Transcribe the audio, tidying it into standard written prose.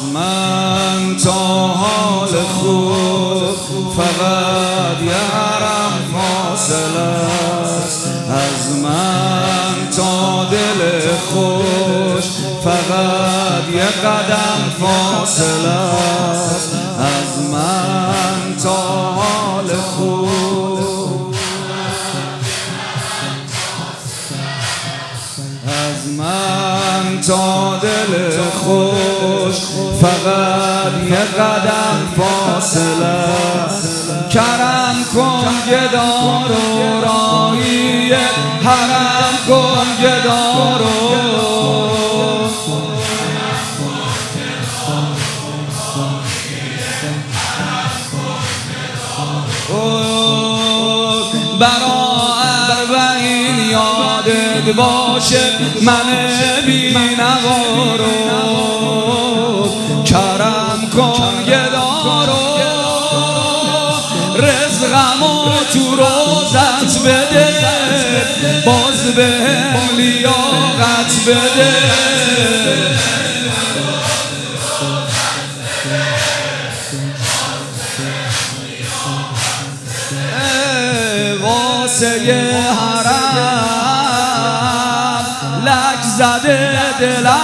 من تا حال خوب فقط یه حرم فاصله است، از من تا دل خوش فقط یه قدم فاصله است، از من تا حال خوب، از من تا دل خوش فقط یه قدم فاصله است. کرم کن گدارو راهی حرم کن گدارو، برا اربعین یادت باشه من بی نوارو، کرم کن گدارو رزقمو تو روزت بده، باز بهم لیاقت بده، واسه حرم لک زده دلم